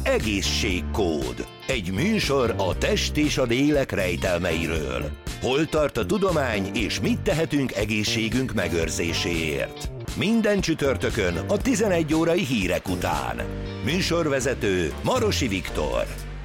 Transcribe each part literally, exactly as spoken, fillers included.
Egészségkód. Egy műsor a test és a lélek rejtelmeiről. Hol tart a tudomány, és mit tehetünk egészségünk megőrzéséért? Minden csütörtökön a tizenegy órai hírek után. Műsorvezető Marosi Viktor.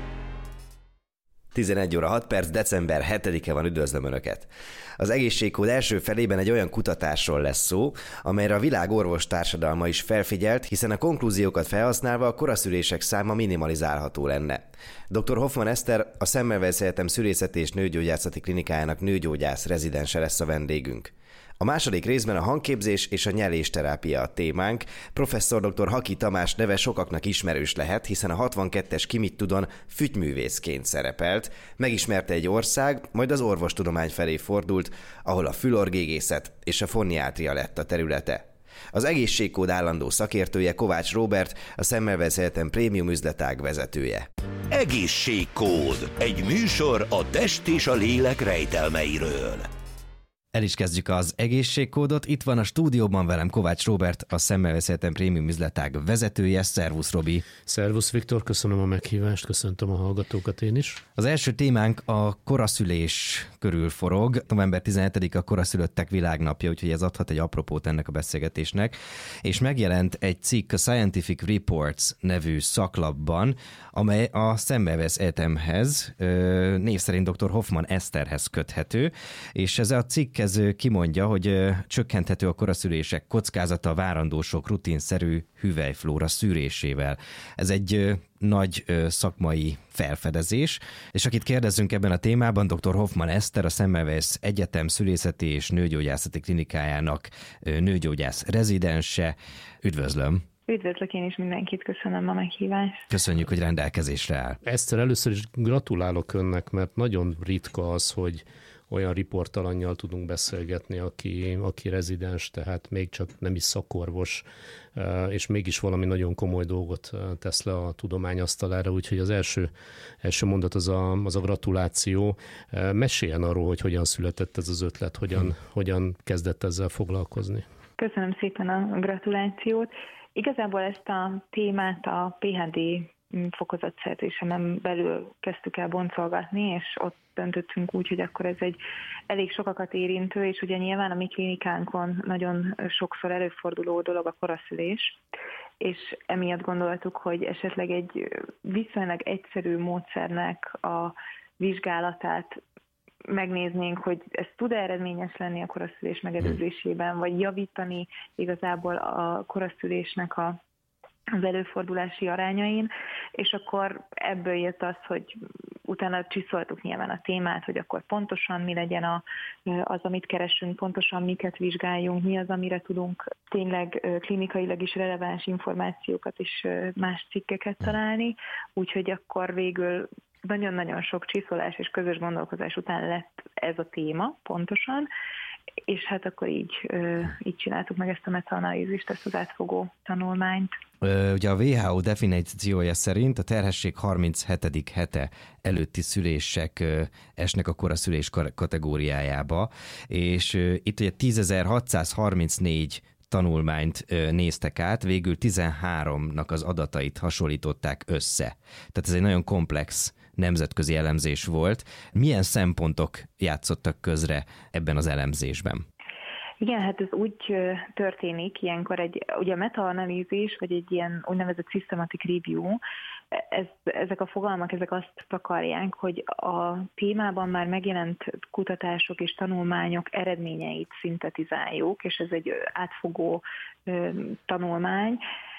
tizenegy óra hat perc, december hetedike van, üdvözlöm Önöket! Az egészségkód első felében egy olyan kutatásról lesz szó, amelyre a világ orvostársadalma is felfigyelt, hiszen a konklúziókat felhasználva a koraszülések száma minimalizálható lenne. doktor Hoffman Eszter, a Semmelweis Egyetem Szülészeti és Nőgyógyászati Klinikájának nőgyógyász rezidense lesz a vendégünk. A második részben a hangképzés és a nyelésterápia a témánk. Professzor doktor Haki Tamás neve sokaknak ismerős lehet, hiszen a hatvankettes Ki mit tudon füttművészként szerepelt, megismerte egy ország, majd az orvostudomány felé fordult, ahol a fülorgégészet és a foniátria lett a területe. Az egészségkód állandó szakértője Kovács Róbert, a Semmelweis Egyetem prémium üzletág vezetője. Egészségkód. Egy műsor a test és a lélek rejtelmeiről. El is kezdjük az egészségkódot. Itt van a stúdióban velem Kovács Róbert, a Semmelweis Egyetem prémium üzletág vezetője. Szervusz, Robi! Szervusz, Viktor, köszönöm a meghívást, köszöntöm a hallgatókat én is. Az első témánk a koraszülés körül forog. november tizenhetedike a koraszülöttek világnapja, úgyhogy ez adhat egy apropót ennek a beszélgetésnek. És megjelent egy cikk a Scientific Reports nevű szaklapban, amely a Semmelweis Egyetemhez, név szerint doktor Hoffman Eszterhez köthető, és ez a cikk ez kimondja, hogy csökkenthető a koraszülések kockázata a várandósok rutinszerű hüvelyflóra szűrésével. Ez egy nagy szakmai felfedezés, és akit kérdezzünk ebben a témában, doktor Hoffman Eszter, a Semmelweis Egyetem Szülészeti és Nőgyógyászati Klinikájának nőgyógyász rezidense. Üdvözlöm! Üdvözlök én is mindenkit, köszönöm a meghívást. Köszönjük, hogy rendelkezésre áll. Eszter, először is gratulálok önnek, mert nagyon ritka az, hogy olyan riportalannyal tudunk beszélgetni, aki, aki rezidens, tehát még csak nem is szakorvos, és mégis valami nagyon komoly dolgot tesz le a tudomány asztalára, úgyhogy az első, első mondat az a, az a gratuláció. Meséljen arról, hogy hogyan született ez az ötlet, hogyan, hmm. hogyan kezdett ezzel foglalkozni. Köszönöm szépen a gratulációt. Igazából ezt a témát a pé há dé fokozatszerzésemen belül kezdtük el boncolgatni, és ott döntöttünk úgy, hogy akkor ez egy elég sokakat érintő, és ugye nyilván a mi klinikánkon nagyon sokszor előforduló dolog a koraszülés, és emiatt gondoltuk, hogy esetleg egy viszonylag egyszerű módszernek a vizsgálatát megnéznénk, hogy ez tud eredményes lenni a koraszülés megelőzésében, vagy javítani igazából a koraszülésnek a az előfordulási arányain, és akkor ebből jött az, hogy utána csiszoltuk nyilván a témát, hogy akkor pontosan mi legyen a, az, amit keresünk, pontosan miket vizsgáljunk, mi az, amire tudunk tényleg klinikailag is releváns információkat és más cikkeket találni, úgyhogy akkor végül nagyon-nagyon sok csiszolás és közös gondolkozás után lett ez a téma pontosan, és hát akkor így, így csináltuk meg ezt a metaanalízist, ezt az átfogó tanulmányt. Ugye a dupla vé há o definíciója szerint a terhesség harminchetedik hete előtti szülések esnek a koraszülés kategóriájába, és itt ugye tízezer-hatszázharmincnégy tanulmányt néztek át, végül tizenháromnak az adatait hasonlították össze. Tehát ez egy nagyon komplex nemzetközi elemzés volt. Milyen szempontok játszottak közre ebben az elemzésben? Igen, hát ez úgy történik, ilyenkor egy, ugye a metaanalízis, vagy egy ilyen úgynevezett systematic review, ez, ezek a fogalmak, ezek azt takarják, hogy a témában már megjelent kutatások és tanulmányok eredményeit szintetizáljuk, és ez egy átfogó ö, tanulmány,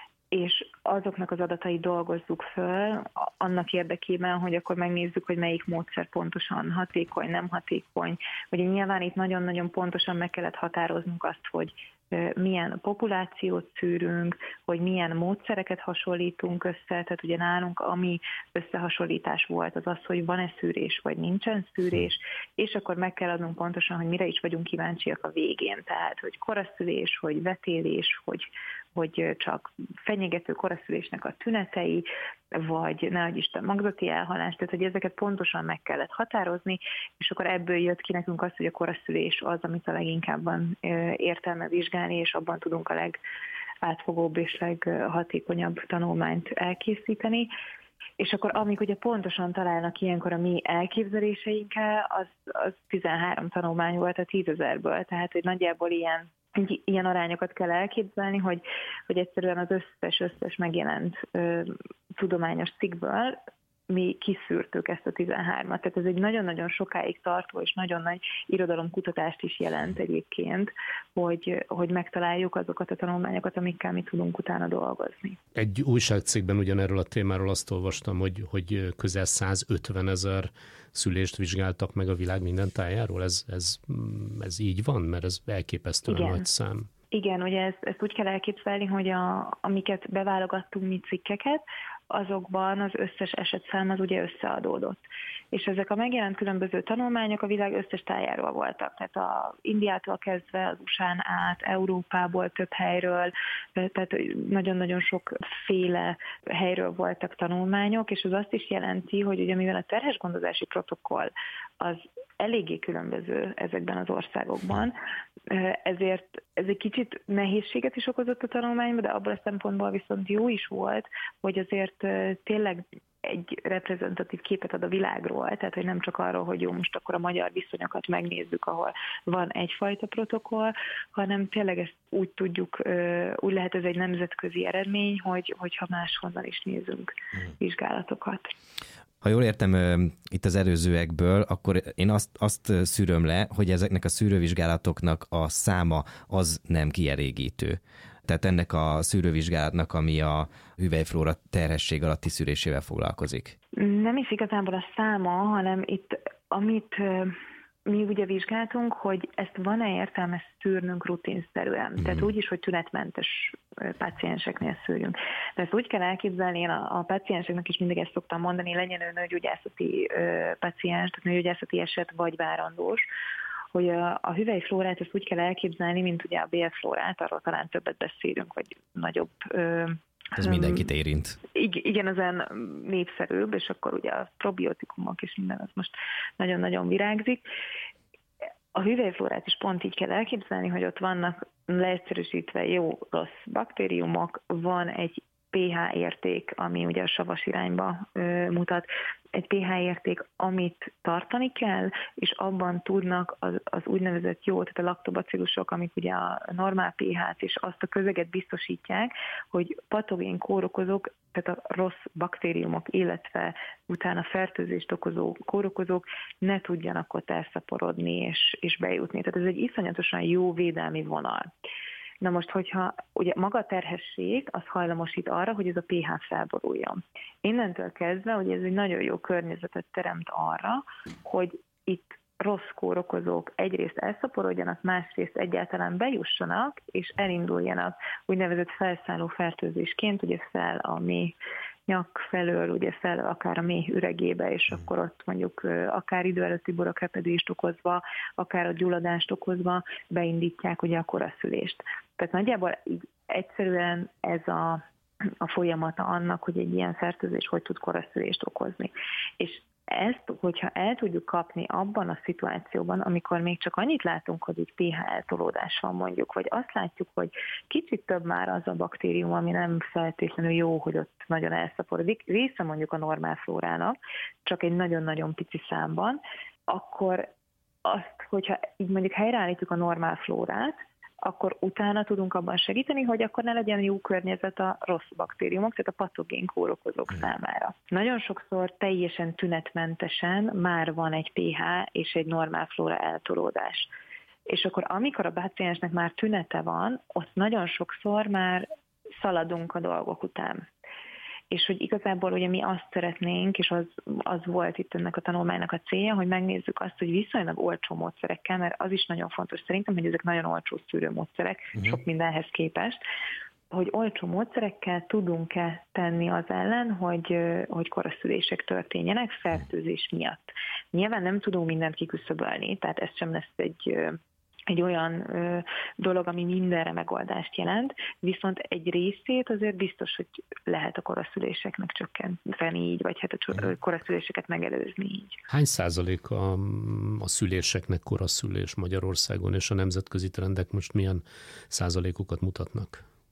és azoknak az adatait dolgozzuk föl annak érdekében, hogy akkor megnézzük, hogy melyik módszer pontosan hatékony, nem hatékony. Ugye nyilván itt nagyon-nagyon pontosan meg kellett határoznunk azt, hogy milyen populációt szűrünk, hogy milyen módszereket hasonlítunk össze, tehát ugye nálunk ami összehasonlítás volt az az, hogy van-e szűrés, vagy nincsen szűrés, és akkor meg kell adnunk pontosan, hogy mire is vagyunk kíváncsiak a végén, tehát hogy koraszülés, hogy vetélés, hogy, hogy csak fenyegető koraszülésnek a tünetei, vagy nehogy Isten magzati elhalás, tehát hogy ezeket pontosan meg kellett határozni, és akkor ebből jött ki nekünk az, hogy a koraszülés az, amit a leginkább van értelme vizsgálni, és abban tudunk a legátfogóbb és leghatékonyabb tanulmányt elkészíteni. És akkor amik ugye pontosan találnak ilyenkor a mi elképzeléseinkkel, az, az tizenhárom tanulmány volt a tízezerből, tehát hogy nagyjából ilyen, ilyen arányokat kell elképzelni, hogy, hogy egyszerűen az összes, összes megjelent ö, tudományos cikkből mi kiszűrtük ezt a tizenhármat. Tehát ez egy nagyon-nagyon sokáig tartó és nagyon nagy irodalomkutatást is jelent egyébként, hogy, hogy megtaláljuk azokat a tanulmányokat, amikkel mi tudunk utána dolgozni. Egy újságcikkben ugyanerről a témáról azt olvastam, hogy, hogy közel százötven ezer szülést vizsgáltak meg a világ minden tájáról. Ez, ez, ez így van? Mert ez elképesztően Igen. nagy szám. Igen, ugye ezt, ezt úgy kell elképzelni, hogy a, amiket beválogattunk mi cikkeket, azokban az összes esetszám az ugye összeadódott. És ezek a megjelent különböző tanulmányok a világ összes tájáról voltak. Tehát a Indiától kezdve az u es á-n át, Európából több helyről, tehát nagyon-nagyon sokféle helyről voltak tanulmányok, és az azt is jelenti, hogy ugye mivel a terhesgondozási protokoll az eléggé különböző ezekben az országokban, ezért ez egy kicsit nehézséget is okozott a tanulmányban, de abban a szempontból viszont jó is volt, hogy azért tényleg egy reprezentatív képet ad a világról, tehát hogy nem csak arról, hogy jó, most akkor a magyar viszonyokat megnézzük, ahol van egyfajta protokoll, hanem tényleg ezt úgy tudjuk, úgy lehet ez egy nemzetközi eredmény, hogy, hogyha máshonnan is nézünk vizsgálatokat. Ha jól értem itt az előzőekből, akkor én azt, azt szűröm le, hogy ezeknek a szűrővizsgálatoknak a száma az nem kielégítő. Tehát ennek a szűrővizsgálatnak, ami a hüvelyflóra terhesség alatti szűrésével foglalkozik. Nem is igazából a száma, hanem itt, amit mi ugye vizsgáltunk, hogy ezt van-e értelme szűrnünk rutinszerűen. Mm. Tehát úgy is, hogy tünetmentes pácienseknél szűrjünk. De ezt úgy kell elképzelni, én a, a pácienseknek is mindig ezt szoktam mondani, legyen ő nőgyógyászati ö, páciens, tehát nőgyógyászati eset vagy várandós, hogy a, a hüvelyflórát ezt úgy kell elképzelni, mint ugye a bélflórát, arról talán többet beszélünk, vagy nagyobb... Ö, Ez mindenkit érint. Igen, ezen népszerűbb, és akkor ugye a probiotikumok és minden, az most nagyon-nagyon virágzik. A hüvelyflórát is pont így kell elképzelni, hogy ott vannak leegyszerűsítve jó-rossz baktériumok, van egy pH érték, ami ugye a savas irányba ö, mutat, egy pH érték, amit tartani kell, és abban tudnak az, az úgynevezett jó, tehát a laktobacillusok, amik ugye a normál pH-t és azt a közeget biztosítják, hogy patogén kórokozók, tehát a rossz baktériumok, illetve utána fertőzést okozó kórokozók ne tudjanak ott elszaporodni és, és bejutni. Tehát ez egy iszonyatosan jó védelmi vonal. Na most, hogyha ugye maga a terhesség, az hajlamosít arra, hogy ez a pH felboruljon. Innentől kezdve, hogy ez egy nagyon jó környezetet teremt arra, hogy itt rossz kórokozók egyrészt elszaporodjanak, másrészt egyáltalán bejussanak, és elinduljanak úgynevezett felszálló fertőzésként, ugye fel a mély nyak felől, ugye fel akár a méh üregébe, és akkor ott mondjuk akár idő előtti borakrepedést okozva, akár a gyulladást okozva beindítják ugye a koraszülést. Tehát nagyjából így egyszerűen ez a, a folyamata annak, hogy egy ilyen fertőzés hogy tud koraszülést okozni. És ezt, hogyha el tudjuk kapni abban a szituációban, amikor még csak annyit látunk, hogy egy pH eltolódás van mondjuk, vagy azt látjuk, hogy kicsit több már az a baktérium, ami nem feltétlenül jó, hogy ott nagyon elszaporodik, része mondjuk a normál flórának, csak egy nagyon-nagyon pici számban, akkor azt, hogyha így mondjuk helyreállítjuk a normál flórát, akkor utána tudunk abban segíteni, hogy akkor ne legyen jó környezet a rossz baktériumok, tehát a patogén kórokozók számára. Nagyon sokszor teljesen tünetmentesen már van egy pH és egy normál flóra eltolódás. És akkor amikor a páciensnek már tünete van, ott nagyon sokszor már szaladunk a dolgok után. És hogy igazából ugye mi azt szeretnénk, és az, az volt itt ennek a tanulmánynak a célja, hogy megnézzük azt, hogy viszonylag olcsó módszerekkel, mert az is nagyon fontos szerintem, hogy ezek nagyon olcsó szűrőmódszerek, uh-huh. sok mindenhez képest, hogy olcsó módszerekkel tudunk-e tenni az ellen, hogy, hogy koraszülések történjenek fertőzés miatt. Nyilván nem tudunk mindent kiküszöbölni, tehát ez sem lesz egy... egy olyan ö, dolog, ami mindenre megoldást jelent, viszont egy részét azért biztos, hogy lehet a koraszüléseknek csökkenteni így, vagy hát a koraszüléseket megelőzni így. Hány százalék a, a szüléseknek koraszülés Magyarországon, és a nemzetközi trendek most milyen százalékokat mutatnak?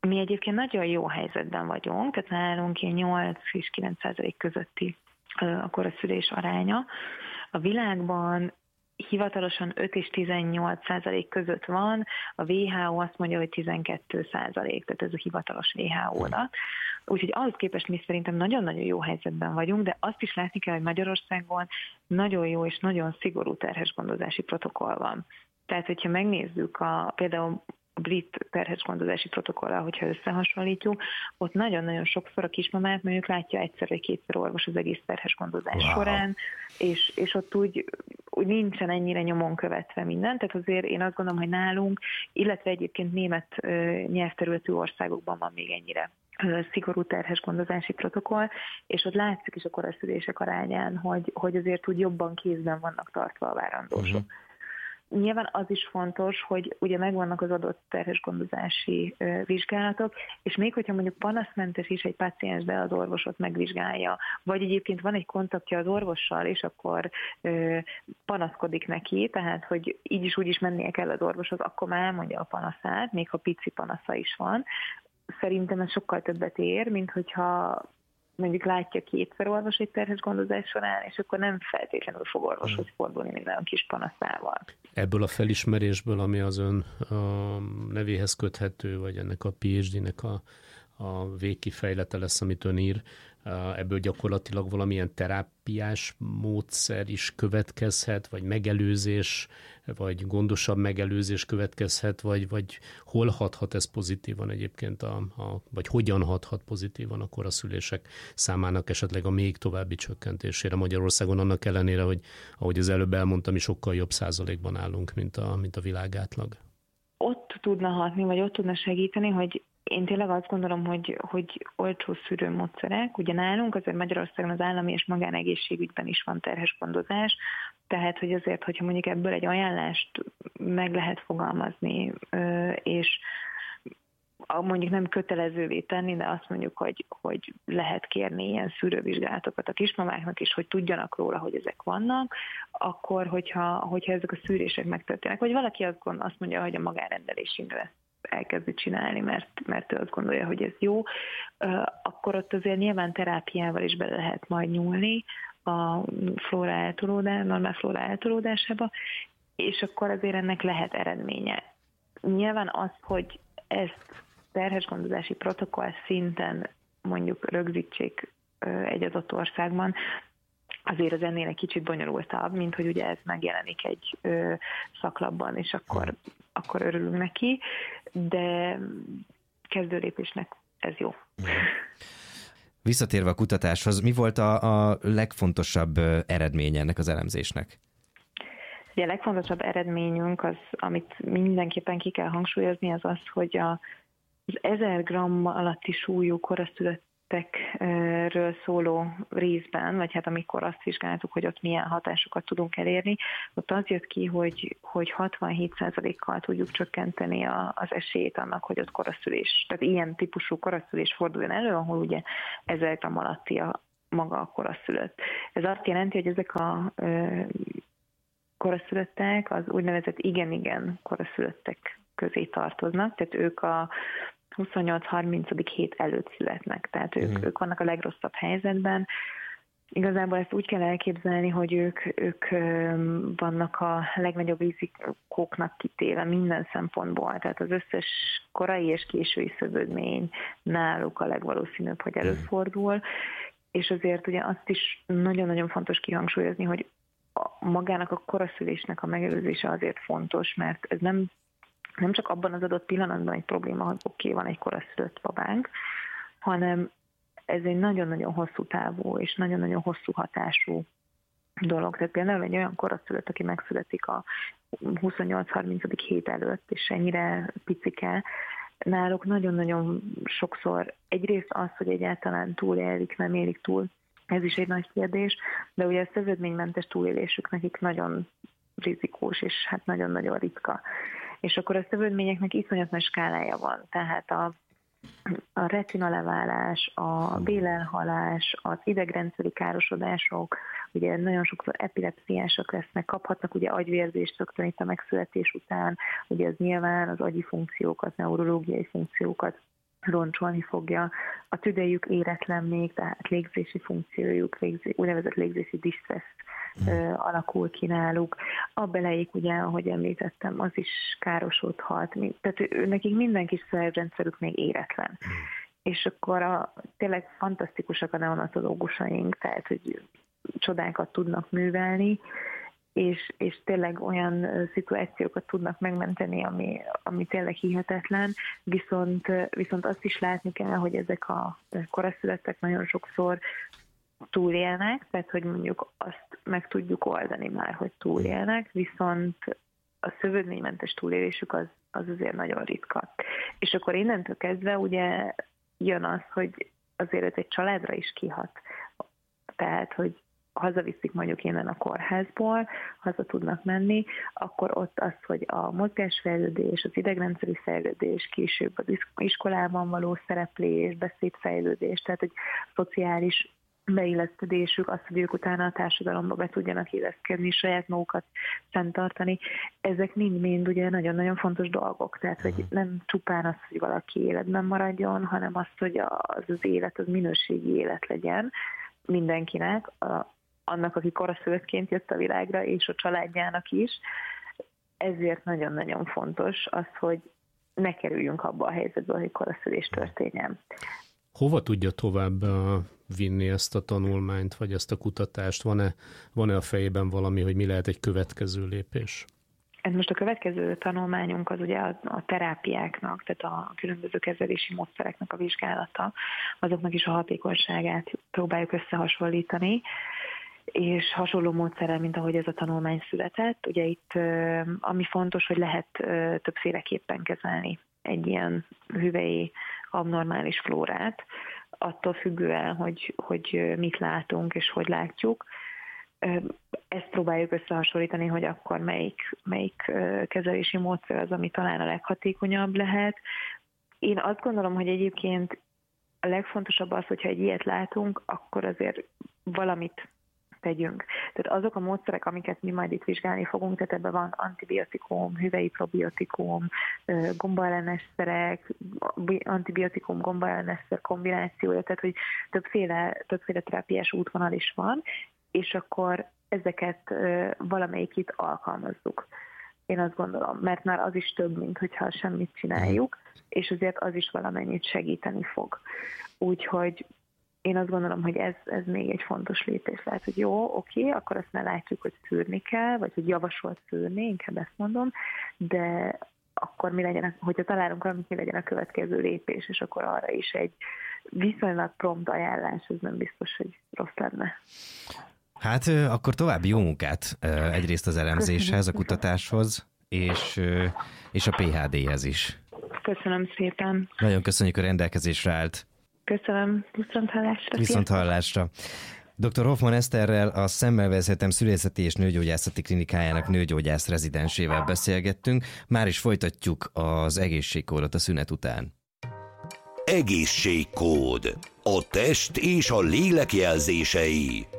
Mi egyébként nagyon jó helyzetben vagyunk, tehát nálunk ilyen nyolc és kilenc százalék közötti a koraszülés aránya. A világban hivatalosan öt és tizennyolc százalék között van, a dupla vé há ó azt mondja, hogy tizenkét százalék, tehát ez a hivatalos dupla vé há ó adat. Úgyhogy ahhoz képest mi szerintem nagyon-nagyon jó helyzetben vagyunk, de azt is látni kell, hogy Magyarországon nagyon jó és nagyon szigorú terhesgondozási protokoll van. Tehát, hogyha megnézzük a, például a brit terhesgondozási protokollal, hogyha összehasonlítjuk, ott nagyon-nagyon sokszor a kismamát mondjuk látja egyszer vagy kétszer orvos az egész terhesgondozás wow. során, és, és ott úgy, úgy nincsen ennyire nyomon követve minden, tehát azért én azt gondolom, hogy nálunk, illetve egyébként német nyelvterületű országokban van még ennyire szigorú terhesgondozási protokoll, és ott látszik is a koraszülések arányán, hogy, hogy azért úgy jobban kézben vannak tartva a várandósok. Uh-huh. Nyilván az is fontos, hogy ugye megvannak az adott terhesgondozási ö, vizsgálatok, és még hogyha mondjuk panaszmentes is egy páciens, de az orvosot megvizsgálja, vagy egyébként van egy kontaktja az orvossal, és akkor ö, panaszkodik neki, tehát hogy így is úgy is mennie kell az orvoshoz, akkor már elmondja a panaszát, még ha pici panasza is van. Szerintem ez sokkal többet ér, mint hogyha mondjuk látja kétszer orvos egy terhesgondozás során, és akkor nem feltétlenül fog orvoshoz fordulni minden kis panaszával. Ebből a felismerésből, ami az ön a nevéhez köthető, vagy ennek a pé há dé-nek a, a végkifejlete lesz, amit ön ír, ebből gyakorlatilag valamilyen terápiás módszer is következhet, vagy megelőzés, vagy gondosabb megelőzés következhet, vagy, vagy hol hathat ez pozitívan egyébként, a, a, vagy hogyan hathat pozitívan a koraszülések számának esetleg a még további csökkentésére Magyarországon, annak ellenére, hogy ahogy az előbb elmondtam, mi sokkal jobb százalékban állunk, mint a, mint a világátlag. Ott tudna hatni, vagy ott tudna segíteni, hogy én tényleg azt gondolom, hogy, hogy olcsó szűrőmódszerek, ugye nálunk azért Magyarországon az állami és magánegészségügyben is van terhesgondozás, tehát hogy azért, hogyha mondjuk ebből egy ajánlást meg lehet fogalmazni, és mondjuk nem kötelezővé tenni, de azt mondjuk, hogy, hogy lehet kérni ilyen szűrővizsgálatokat a kismamáknak is, hogy tudjanak róla, hogy ezek vannak, akkor, hogyha, hogyha ezek a szűrések megtörténnek, vagy valaki azt, gond, azt mondja, hogy a magánrendelésünkre elkezdi csinálni, mert, mert ő azt gondolja, hogy ez jó, akkor ott azért nyilván terápiával is bele lehet majd nyúlni a flóra eltolódás, normál flóra eltolódásába, és akkor azért ennek lehet eredménye. Nyilván az, hogy ezt terhesgondozási protokoll szinten mondjuk rögzítsék egy adott országban, azért az ennél egy kicsit bonyolultabb, mint hogy ugye ez megjelenik egy ö, szaklapban, és akkor, akkor örülünk neki, de kezdőlépésnek ez jó. Visszatérve a kutatáshoz, mi volt a, a legfontosabb eredménye ennek az elemzésnek? Ugye a legfontosabb eredményünk, az, amit mindenképpen ki kell hangsúlyozni, az az, hogy a, az ezer gramm alatti súlyú koraszülöttekről szóló részben, vagy hát amikor azt vizsgáltuk, hogy ott milyen hatásokat tudunk elérni, ott az jött ki, hogy, hogy hatvanhét százalékkal tudjuk csökkenteni a, az esélyt annak, hogy ott koraszülés, tehát ilyen típusú koraszülés forduljon elő, ahol ugye ezer gramm alatti a maga a koraszülött. Ez azt jelenti, hogy ezek a ö, koraszülöttek az úgynevezett igen-igen koraszülöttek közé tartoznak, tehát ők a huszonnyolc-harminc hét előtt születnek, tehát ők, mm. ők vannak a legrosszabb helyzetben. Igazából ezt úgy kell elképzelni, hogy ők, ők vannak a legnagyobb rizikóknak kitéve minden szempontból, tehát az összes korai és késői szövődmény náluk a legvalószínűbb, hogy előfordul, és azért ugye azt is nagyon-nagyon fontos kihangsúlyozni, hogy a magának a koraszülésnek a megelőzése azért fontos, mert ez nem, nem csak abban az adott pillanatban egy probléma, hogy oké, okay, van egy koraszülött babánk, hanem ez egy nagyon-nagyon hosszú távú és nagyon-nagyon hosszú hatású dolog. Tehát például egy olyan koraszülött, aki megszületik a huszonnyolc-harminc hét előtt, és ennyire picike, náluk nagyon-nagyon sokszor egyrészt az, hogy egyáltalán túlélik, nem élik túl, ez is egy nagy kérdés, de ugye a szövődménymentes túlélésük nekik nagyon rizikós, és hát nagyon-nagyon ritka. És akkor a szövődményeknek iszonyat nagy skálája van, tehát a, a retina leválás, a bélelhalás, az idegrendszeri károsodások, ugye nagyon sokszor epilepsziások lesznek, kaphatnak ugye agyvérzést rögtön itt a megszületés után, ugye ez nyilván az agyi funkciókat, neurológiai funkciókat roncsolni fogja. A tüdejük éretlen még, tehát légzési funkciójuk, légzé, úgynevezett légzési distress mm. alakul ki náluk. A beleik, ugye, ahogy említettem, az is károsodhat. Tehát ő, nekik minden kis szervrendszerük még éretlen. Mm. És akkor a, tényleg fantasztikusak a neonatológusaink, tehát hogy csodákat tudnak művelni, és, és tényleg olyan szituációkat tudnak megmenteni, ami, ami tényleg hihetetlen, viszont, viszont azt is látni kell, hogy ezek a koraszülöttek nagyon sokszor túlélnek, tehát hogy mondjuk azt meg tudjuk oldani már, hogy túlélnek, viszont a szövődménymentes túlélésük az, az azért nagyon ritka. És akkor innentől kezdve ugye jön az, hogy azért ez egy családra is kihat. Tehát, hogy hazaviszik mondjuk innen a kórházból, haza tudnak menni, akkor ott az, hogy a mozgásfejlődés, az idegrendszeri fejlődés, később az iskolában való szereplés, beszédfejlődés, tehát egy szociális beilleszkedésük, az, hogy ők utána a társadalomba be tudjanak illeszkedni, saját magukat fenntartani, ezek mind-mind ugye nagyon-nagyon fontos dolgok, tehát hogy nem csupán az, hogy valaki életben maradjon, hanem az, hogy az az élet, az minőségi élet legyen mindenkinek, a, annak, aki koraszülöttként jött a világra, és a családjának is. Ezért nagyon-nagyon fontos az, hogy ne kerüljünk abba a helyzetbe, hogy koraszülés történjen. Hova tudja tovább vinni ezt a tanulmányt, vagy ezt a kutatást? Van-e, van-e a fejében valami, hogy mi lehet egy következő lépés? Ez most a következő tanulmányunk az ugye a, a terápiáknak, tehát a különböző kezelési módszereknek a vizsgálata, azoknak is a hatékonyságát próbáljuk összehasonlítani, és hasonló módszerrel, mint ahogy ez a tanulmány született. Ugye itt ami fontos, hogy lehet többféleképpen kezelni egy ilyen hüvei abnormális flórát, attól függően, hogy, hogy mit látunk és hogy látjuk. Ezt próbáljuk összehasonlítani, hogy akkor melyik, melyik kezelési módszer az, ami talán a leghatékonyabb lehet. Én azt gondolom, hogy egyébként a legfontosabb az, hogyha egy ilyet látunk, akkor azért valamit tegyünk. Tehát azok a módszerek, amiket mi majd itt vizsgálni fogunk, tehát ebben van antibiotikum, hüvei probiotikum, gombaellenes szerek, antibiotikum, gombaellenes szer kombinációja, tehát hogy többféle, többféle terápiás útvonal is van, és akkor ezeket valamelyik itt alkalmazzuk. Én azt gondolom, mert már az is több, mint hogyha semmit csináljuk, és azért az is valamennyit segíteni fog. Úgyhogy én azt gondolom, hogy ez, ez még egy fontos lépés lehet, hogy jó, oké, akkor azt már látjuk, hogy szűrni kell, vagy hogy javasolt szűrni, inkább ezt mondom, de akkor mi legyen, hogyha találunk valamit, mi legyen a következő lépés, és akkor arra is egy viszonylag prompt ajánlás, ez nem biztos, hogy rossz lenne. Hát akkor további jó munkát egyrészt az elemzéshez, a kutatáshoz, és, és a pé há dé-hez is. Köszönöm szépen. Nagyon köszönjük, a rendelkezésre állt. Köszönöm, viszont hallásra. Viszont hallásra. doktor Hoffman Eszterrel, a Szemmelweis Egyetem Szülészeti és Nőgyógyászati Klinikájának nőgyógyász rezidensével beszélgettünk. Már is folytatjuk az egészségkódot a szünet után. Egészségkód. A test és a lélek jelzései.